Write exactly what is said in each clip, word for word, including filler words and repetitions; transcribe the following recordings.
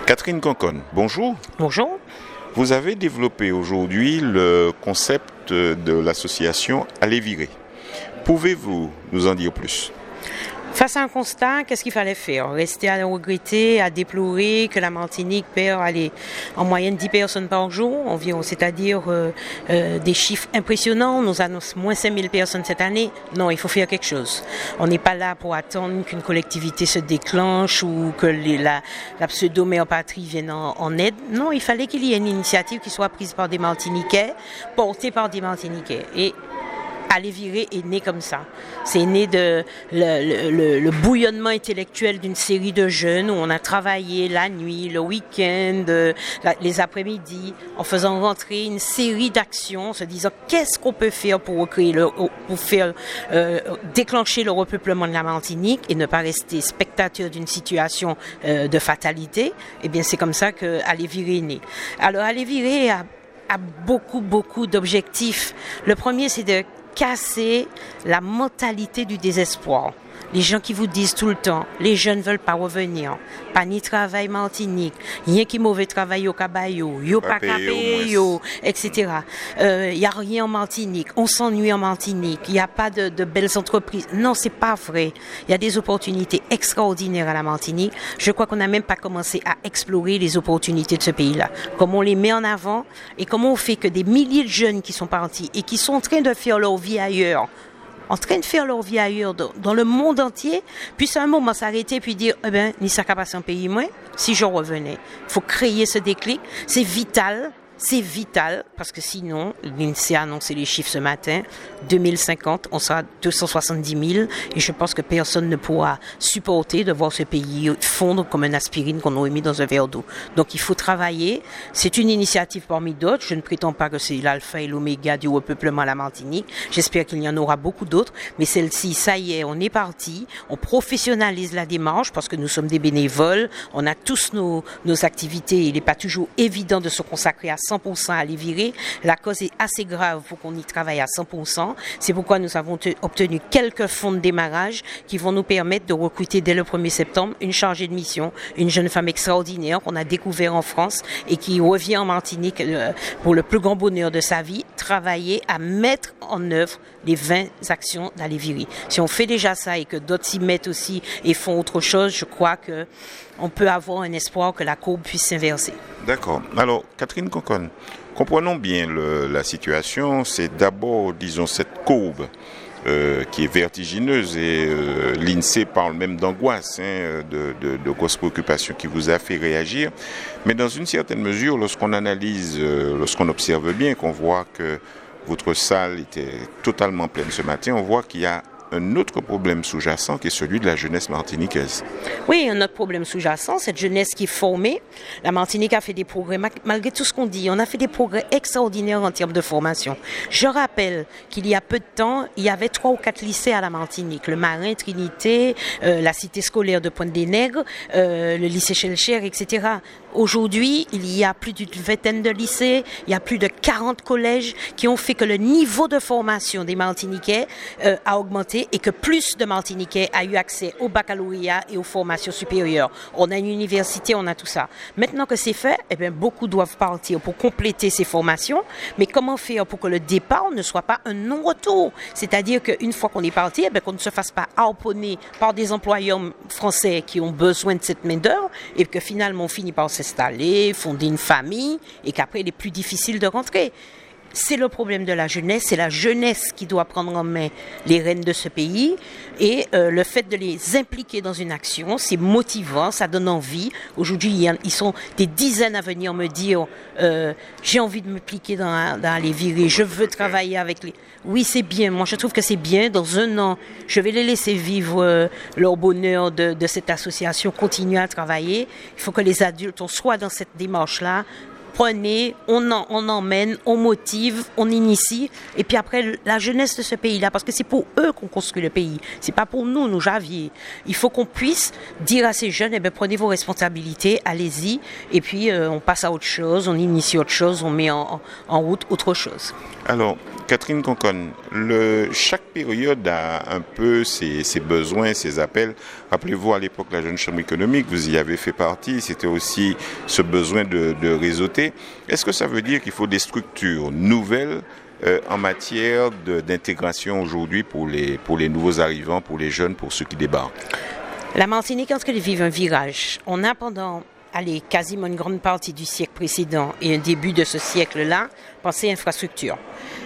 Catherine Concon, bonjour. Bonjour. Vous avez développé aujourd'hui le concept de l'association Aller Virer. Pouvez-vous nous en dire plus ? Face à un constat, qu'est-ce qu'il fallait faire ? Rester à regretter, à déplorer que la Martinique perd allez, en moyenne dix personnes par jour, environ, c'est-à-dire euh, euh, des chiffres impressionnants. On nous annonce moins cinq mille personnes cette année. Non, il faut faire quelque chose. On n'est pas là pour attendre qu'une collectivité se déclenche ou que les, la, la pseudo-mère patrie vienne en, en aide. Non, il fallait qu'il y ait une initiative qui soit prise par des Martiniquais, portée par des Martiniquais. Et Aller Virer est né comme ça. C'est né de le, le, le bouillonnement intellectuel d'une série de jeunes où on a travaillé la nuit, le week-end, la, les après-midi, en faisant rentrer une série d'actions, en se disant qu'est-ce qu'on peut faire pour recréer le, pour faire euh, déclencher le repeuplement de la Martinique et ne pas rester spectateur d'une situation euh, de fatalité. Eh bien, c'est comme ça que Aller Virer est né. Alors, Aller Virer a, a beaucoup, beaucoup d'objectifs. Le premier, c'est de casser la mentalité du désespoir. Les gens qui vous disent tout le temps, les jeunes ne veulent pas revenir, pas ni travail Martinique, rien qui mauvais travail au cabayou, yo pas capé, yo, et cetera. Il euh, y a rien en Martinique, on s'ennuie en Martinique, il y a pas de, de belles entreprises. Non, c'est pas vrai. Il y a des opportunités extraordinaires à la Martinique. Je crois qu'on n'a même pas commencé à explorer les opportunités de ce pays-là. Comment on les met en avant et comment on fait que des milliers de jeunes qui sont partis et qui sont en train de faire leur vie ailleurs, en train de faire leur vie ailleurs dans, dans le monde entier, puissent à un moment s'arrêter puis dire eh ben, ni ça qu'à passer un pays moins, si je revenais. Il faut créer ce déclic, c'est vital, c'est vital, parce que sinon, l'INSEE a annoncé les chiffres ce matin, deux mille cinquante, on sera deux cent soixante-dix mille, et je pense que personne ne pourra supporter de voir ce pays fondre comme une aspirine qu'on aurait mis dans un verre d'eau. Donc il faut travailler, c'est une initiative parmi d'autres, je ne prétends pas que c'est l'alpha et l'oméga du repeuplement à la Martinique, j'espère qu'il y en aura beaucoup d'autres, mais celle-ci, ça y est, on est parti, on professionnalise la démarche, parce que nous sommes des bénévoles, on a tous nos, nos activités, il n'est pas toujours évident de se consacrer à cent pour cent à Aller Virer. La cause est assez grave pour qu'on y travaille à cent pour cent. C'est pourquoi nous avons te- obtenu quelques fonds de démarrage qui vont nous permettre de recruter dès le premier septembre une chargée de mission, une jeune femme extraordinaire qu'on a découvert en France et qui revient en Martinique euh, pour le plus grand bonheur de sa vie, travailler à mettre en œuvre les vingt actions d'Aller Virer. Si on fait déjà ça et que d'autres s'y mettent aussi et font autre chose, je crois que on peut avoir un espoir que la courbe puisse s'inverser. D'accord. Alors, Catherine Concon, comprenons bien le, la situation. C'est d'abord, disons, cette courbe euh, qui est vertigineuse et euh, l'INSEE parle même d'angoisse, hein, de, de, de grosses préoccupations qui vous a fait réagir. Mais dans une certaine mesure, lorsqu'on analyse, euh, lorsqu'on observe bien, qu'on voit que votre salle était totalement pleine ce matin, on voit qu'il y a un autre problème sous-jacent qui est celui de la jeunesse martiniquaise. Oui, un autre problème sous-jacent, cette jeunesse qui est formée. La Martinique a fait des progrès, malgré tout ce qu'on dit, on a fait des progrès extraordinaires en termes de formation. Je rappelle qu'il y a peu de temps, il y avait trois ou quatre lycées à la Martinique. Le Marin, Trinité, euh, la cité scolaire de Pointe-des-Nègres, euh, le lycée Schellcher, et cetera. Aujourd'hui, il y a plus d'une vingtaine de lycées, il y a plus de quarante collèges qui ont fait que le niveau de formation des Martiniquais euh, a augmenté et que plus de Martiniquais a eu accès au baccalauréat et aux formations supérieures. On a une université, on a tout ça. Maintenant que c'est fait, eh bien, beaucoup doivent partir pour compléter ces formations. Mais comment faire pour que le départ ne soit pas un non-retour ? C'est-à-dire qu'une fois qu'on est parti, eh bien, qu'on ne se fasse pas harponner par des employeurs français qui ont besoin de cette main-d'œuvre et que finalement on finit par s'installer, fonder une famille et qu'après il est plus difficile de rentrer. C'est le problème de la jeunesse, c'est la jeunesse qui doit prendre en main les rênes de ce pays et euh, le fait de les impliquer dans une action, c'est motivant, ça donne envie. Aujourd'hui, il y a, ils sont des dizaines à venir me dire euh, j'ai envie de m'impliquer dans, dans Aller Virer, je veux travailler avec les... Oui, c'est bien, moi je trouve que c'est bien. Dans un an, je vais les laisser vivre euh, leur bonheur de, de cette association, continuer à travailler. Il faut que les adultes, on soit dans cette démarche-là. Prenez, on, en, on emmène, on motive, on initie, et puis après la jeunesse de ce pays-là, parce que c'est pour eux qu'on construit le pays, c'est pas pour nous, nous javiers. Il faut qu'on puisse dire à ces jeunes, eh bien, prenez vos responsabilités, allez-y, et puis euh, on passe à autre chose, on initie autre chose, on met en, en route autre chose. Alors, Catherine Concon, le, chaque période a un peu ces, ces besoins, ces appels? Rappelez-vous, à l'époque, la Jeune Chambre économique, vous y avez fait partie, c'était aussi ce besoin de, de réseauter. Est-ce que ça veut dire qu'il faut des structures nouvelles euh, en matière de, d'intégration aujourd'hui pour les, pour les nouveaux arrivants, pour les jeunes, pour ceux qui débarquent? La Martinique, quand elle vit un virage, on a pendant allez, quasiment une grande partie du siècle précédent et un début de ce siècle-là pensé infrastructure.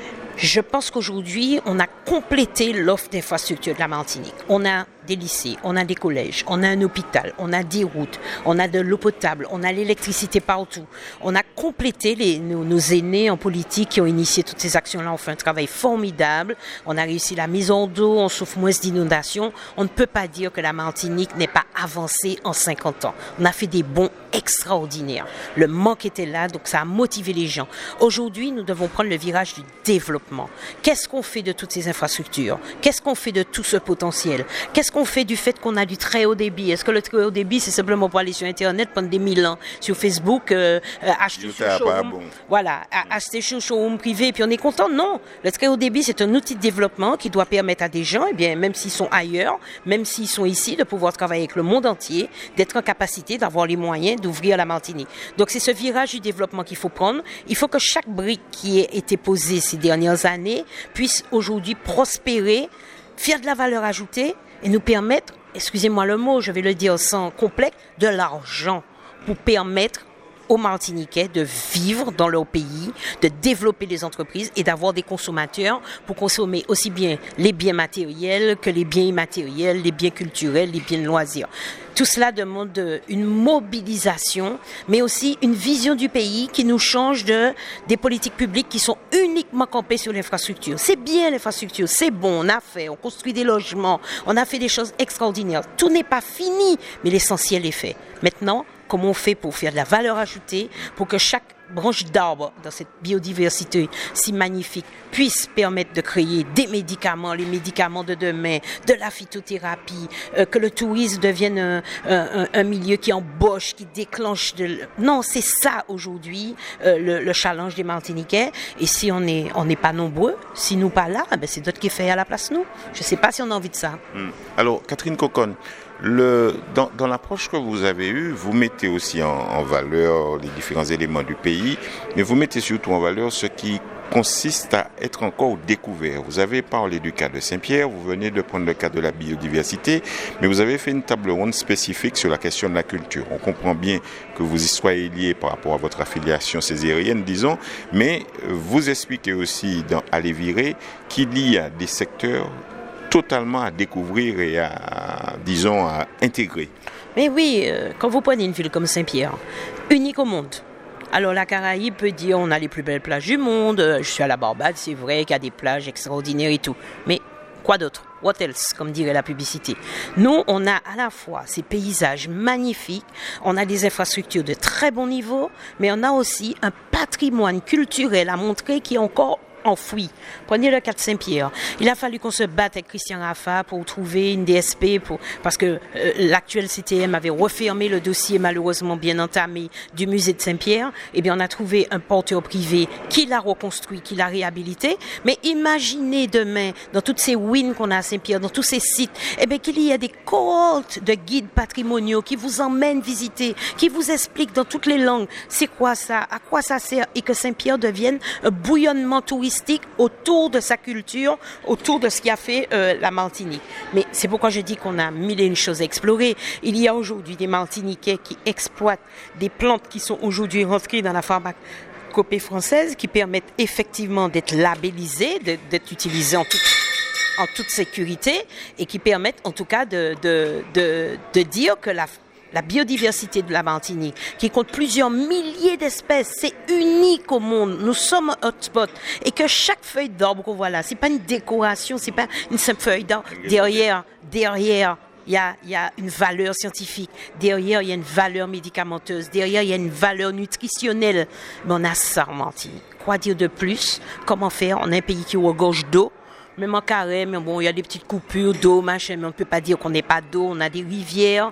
Je pense qu'aujourd'hui, on a complété l'offre d'infrastructure de la Martinique. On a des lycées, on a des collèges, on a un hôpital, on a des routes, on a de l'eau potable, on a l'électricité partout. On a complété les, nos, nos aînés en politique qui ont initié toutes ces actions-là. On fait un travail formidable. On a réussi la mise en dos, on souffre moins d'inondations. On ne peut pas dire que la Martinique n'est pas avancée en cinquante ans. On a fait des bons extraordinaires. Le manque était là, donc ça a motivé les gens. Aujourd'hui, nous devons prendre le virage du développement. Qu'est-ce qu'on fait de toutes ces infrastructures? Qu'est-ce qu'on fait de tout ce potentiel? Qu'est-ce qu'on fait du fait qu'on a du très haut débit? Est-ce que le très haut débit, c'est simplement pour aller sur Internet pendant des mille ans, sur Facebook, euh, euh, acheter sur showroom, bon. Voilà, acheter sur showroom privé, et puis on est content? Non. Le très haut débit, c'est un outil de développement qui doit permettre à des gens, eh bien, même s'ils sont ailleurs, même s'ils sont ici, de pouvoir travailler avec le monde entier, d'être en capacité d'avoir les moyens d'ouvrir la Martinique. Donc c'est ce virage du développement qu'il faut prendre. Il faut que chaque brique qui ait été posée ces dernières années puisse aujourd'hui prospérer, faire de la valeur ajoutée et nous permettre, excusez-moi le mot, je vais le dire sans complexe, de l'argent pour permettre aux Martiniquais de vivre dans leur pays, de développer des entreprises et d'avoir des consommateurs pour consommer aussi bien les biens matériels que les biens immatériels, les biens culturels, les biens de loisirs. Tout cela demande une mobilisation, mais aussi une vision du pays qui nous change de des politiques publiques qui sont uniquement campées sur l'infrastructure. C'est bien l'infrastructure, c'est bon, on a fait, on construit des logements, on a fait des choses extraordinaires. Tout n'est pas fini, mais l'essentiel est fait. Maintenant, comment on fait pour faire de la valeur ajoutée, pour que chaque branche d'arbre dans cette biodiversité si magnifique puisse permettre de créer des médicaments, les médicaments de demain, de la phytothérapie, euh, que le tourisme devienne un, un, un milieu qui embauche, qui déclenche de... Non, c'est ça aujourd'hui euh, le, le challenge des Martiniquais. Et si on n'est on n'est pas nombreux, si nous pas là, ben c'est d'autres qui font à la place nous. Je ne sais pas si on a envie de ça. Hum. Alors, Catherine Cocon, Le, dans, dans l'approche que vous avez eue, vous mettez aussi en, en valeur les différents éléments du pays, mais vous mettez surtout en valeur ce qui consiste à être encore découvert. Vous avez parlé du cas de Saint-Pierre, vous venez de prendre le cas de la biodiversité, mais vous avez fait une table ronde spécifique sur la question de la culture. On comprend bien que vous y soyez lié par rapport à votre affiliation césarienne, disons, mais vous expliquez aussi dans À Léviré qu'il y a des secteurs totalement à découvrir et à, disons, à intégrer. Mais oui, euh, quand vous prenez une ville comme Saint-Pierre, unique au monde. Alors la Caraïbe peut dire on a les plus belles plages du monde, je suis à la Barbade, c'est vrai qu'il y a des plages extraordinaires et tout. Mais quoi d'autre? What else, comme dirait la publicité. Nous, on a à la fois ces paysages magnifiques, on a des infrastructures de très bon niveau, mais on a aussi un patrimoine culturel à montrer qui est encore enfoui. Prenez le cas de Saint-Pierre. Il a fallu qu'on se batte avec Christian Raffa pour trouver une D S P, pour, parce que euh, l'actuel C T M avait refermé le dossier malheureusement bien entamé du musée de Saint-Pierre. Eh bien, on a trouvé un porteur privé qui l'a reconstruit, qui l'a réhabilité. Mais imaginez demain, dans toutes ces ruines qu'on a à Saint-Pierre, dans tous ces sites, eh bien, qu'il y a des cohortes de guides patrimoniaux qui vous emmènent visiter, qui vous expliquent dans toutes les langues c'est quoi ça, à quoi ça sert, et que Saint-Pierre devienne un bouillonnement touristique autour de sa culture, autour de ce qui a fait euh, la Martinique. Mais c'est pourquoi je dis qu'on a mille et une choses à explorer. Il y a aujourd'hui des Martiniquais qui exploitent des plantes qui sont aujourd'hui rentrées dans la pharmacopée française, qui permettent effectivement d'être labellisées, de, d'être utilisées en toute, en toute sécurité, et qui permettent en tout cas de, de, de, de dire que la La biodiversité de la Martinique, qui compte plusieurs milliers d'espèces, c'est unique au monde. Nous sommes un hotspot. Et que chaque feuille d'arbre qu'on voit là, c'est pas une décoration, c'est pas une simple feuille d'arbre. Derrière, derrière, il y a, il y a une valeur scientifique. Derrière, il y a une valeur médicamenteuse. Derrière, il y a une valeur nutritionnelle. Mais on a ça en Martinique. Quoi dire de plus? Comment faire? On a un pays qui regorge d'eau. Même en carré, mais bon, il y a des petites coupures d'eau, machin, mais on ne peut pas dire qu'on n'ait pas d'eau. On a des rivières.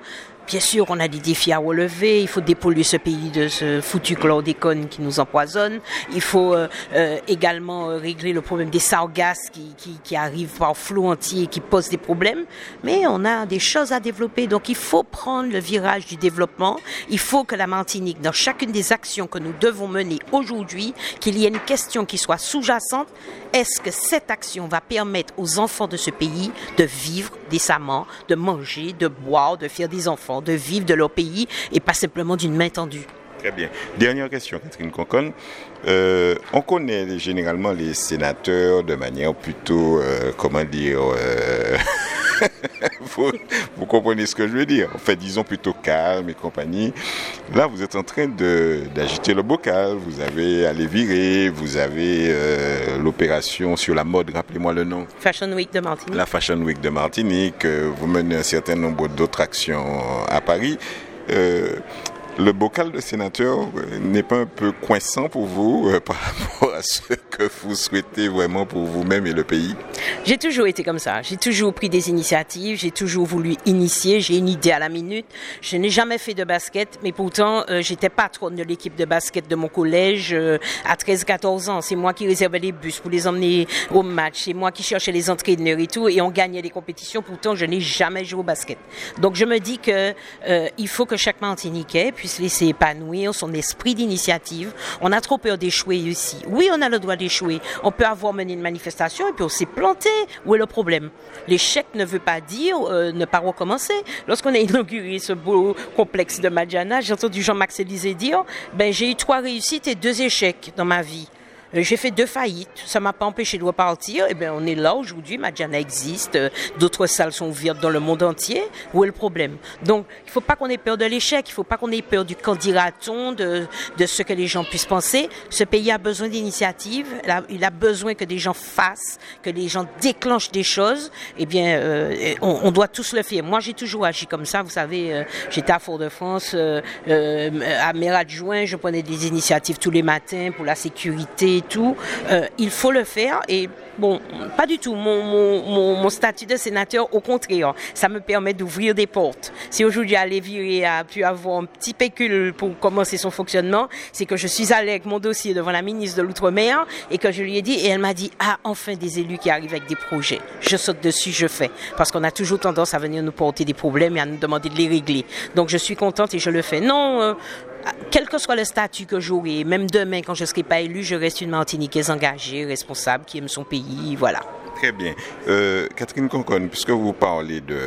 Bien sûr, on a des défis à relever. Il faut dépolluer ce pays de ce foutu chlordécone qui nous empoisonne. Il faut euh, euh, également euh, régler le problème des sargasses qui, qui, qui arrivent par flot entier et qui posent des problèmes. Mais on a des choses à développer. Donc, il faut prendre le virage du développement. Il faut que la Martinique, dans chacune des actions que nous devons mener aujourd'hui, qu'il y ait une question qui soit sous-jacente. Est-ce que cette action va permettre aux enfants de ce pays de vivre décemment, de manger, de boire, de faire des enfants, de vivre de leur pays et pas simplement d'une main tendue? Très bien. Dernière question, Catherine Conconne. Euh, on connaît généralement les sénateurs de manière plutôt, euh, comment dire, euh, vous, vous comprenez ce que je veux dire. En fait, disons plutôt calme et compagnie. Là, vous êtes en train de, d'agiter le bocal. Vous avez Aller Virer, vous avez euh, l'opération sur la mode, rappelez-moi le nom. Fashion Week de Martinique. La Fashion Week de Martinique. Euh, vous menez un certain nombre d'autres actions à Paris. Euh, Le bocal de sénateur n'est pas un peu coinçant pour vous euh, par rapport à ce que vous souhaitez vraiment pour vous-même et le pays? J'ai toujours été comme ça. J'ai toujours pris des initiatives. J'ai toujours voulu initier. J'ai une idée à la minute. Je n'ai jamais fait de basket, mais pourtant, euh, j'étais patronne de l'équipe de basket de mon collège euh, à treize à quatorze ans. C'est moi qui réservais les bus pour les emmener au match. C'est moi qui cherchais les entraîneurs et tout. Et on gagnait des compétitions. Pourtant, je n'ai jamais joué au basket. Donc, je me dis que euh, il faut que chaque Martiniquais puisse laisser épanouir son esprit d'initiative. On a trop peur d'échouer ici. Oui, on a le droit d'échouer. On peut avoir mené une manifestation et puis on s'est planté. Où est le problème? L'échec ne veut pas dire euh, ne pas recommencer. Lorsqu'on a inauguré ce beau complexe de Madiana, j'ai entendu Jean-Max Élysée dire ben, j'ai eu trois réussites et deux échecs dans ma vie. J'ai fait deux faillites, ça m'a pas empêché de repartir. Et bien, on est là aujourd'hui, Madiana existe, d'autres salles sont ouvertes dans le monde entier. Où est le problème? Donc, il faut pas qu'on ait peur de l'échec, il faut pas qu'on ait peur du candidaton, de, de ce que les gens puissent penser. Ce pays a besoin d'initiatives, il a besoin que des gens fassent, que les gens déclenchent des choses. Eh bien, euh, on, on doit tous le faire. Moi, j'ai toujours agi comme ça, vous savez, euh, j'étais à Fort-de-France, euh, euh, à maire adjoint, je prenais des initiatives tous les matins pour la sécurité, tout, euh, il faut le faire et bon, pas du tout mon, mon, mon, mon statut de sénateur, au contraire, ça me permet d'ouvrir des portes. Si aujourd'hui Aller Virer a pu avoir un petit pécule pour commencer son fonctionnement, c'est que je suis allée avec mon dossier devant la ministre de l'Outre-mer et que je lui ai dit, et elle m'a dit, ah, enfin des élus qui arrivent avec des projets. Je saute dessus, je fais. Parce qu'on a toujours tendance à venir nous porter des problèmes et à nous demander de les régler. Donc je suis contente et je le fais. Non, euh, quel que soit le statut que j'aurai, même demain quand je ne serai pas élue, je reste une Martiniquaise engagée, responsable, qui aime son pays, voilà. Très bien. Euh, Catherine Conconne, puisque vous parlez de,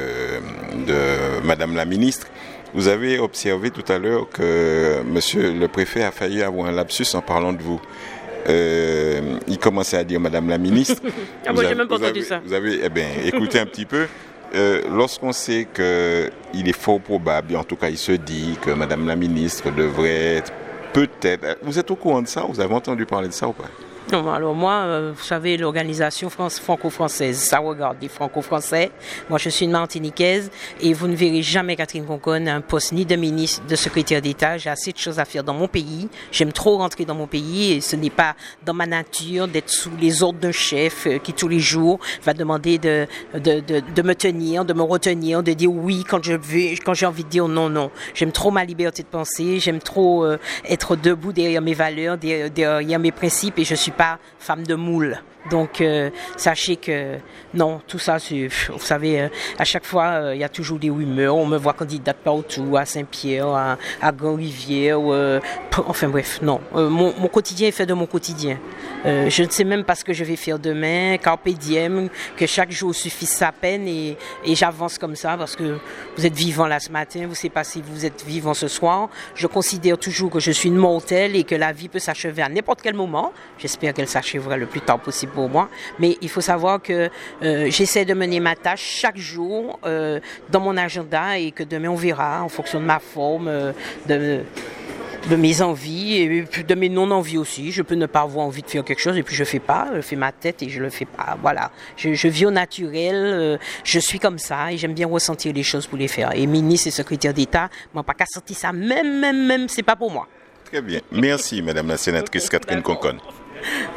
de Madame la Ministre, vous avez observé tout à l'heure que Monsieur le Préfet a failli avoir un lapsus en parlant de vous. Euh, il commençait à dire Madame la Ministre. Ah moi, j'ai même pas entendu ça. Vous avez, eh bien, écoutez un petit peu. Euh, lorsqu'on sait qu'il est fort probable, en tout cas il se dit que Madame la Ministre devrait être peut-être... Vous êtes au courant de ça? Vous avez entendu parler de ça ou pas? Non, alors moi, euh, vous savez, l'organisation France, franco-française, ça regarde les franco-français. Moi, je suis une Martiniquaise et vous ne verrez jamais Catherine Conconne à un poste ni de ministre, de secrétaire d'État. J'ai assez de choses à faire dans mon pays. J'aime trop rentrer dans mon pays et ce n'est pas dans ma nature d'être sous les ordres d'un chef euh, qui tous les jours va demander de, de, de, de me tenir, de me retenir, de dire oui quand je veux, quand j'ai envie de dire non, non. J'aime trop ma liberté de penser. J'aime trop euh, être debout derrière mes valeurs, derrière, derrière mes principes et je suis pas femme de moule. Donc, euh, sachez que non, tout ça, c'est, vous savez, euh, à chaque fois, euh, il y a toujours des rumeurs. On me voit candidate partout, à Saint-Pierre, à, à Grand-Rivière. Euh, enfin bref, non. Euh, mon, mon quotidien est fait de mon quotidien. Euh, je ne sais même pas ce que je vais faire demain. Carpe diem, que chaque jour suffise sa peine et, et j'avance comme ça parce que vous êtes vivant là ce matin, vous ne savez pas si vous êtes vivant ce soir. Je considère toujours que je suis une mortelle et que la vie peut s'achever à n'importe quel moment. J'espère qu'elle s'achèvera le plus tard possible pour moi. Mais il faut savoir que euh, j'essaie de mener ma tâche chaque jour euh, dans mon agenda et que demain on verra en fonction de ma forme, euh, de, de mes envies et de mes non-envies aussi. Je peux ne pas avoir envie de faire quelque chose et puis je ne fais pas. Je fais ma tête et je ne le fais pas. Voilà. Je, je vis au naturel. Euh, je suis comme ça et j'aime bien ressentir les choses pour les faire. Et ministre et secrétaire d'État, moi pas qu'à sentir ça. Même, même, même, c'est pas pour moi. Très bien. Merci, Madame la sénatrice Catherine Conconne.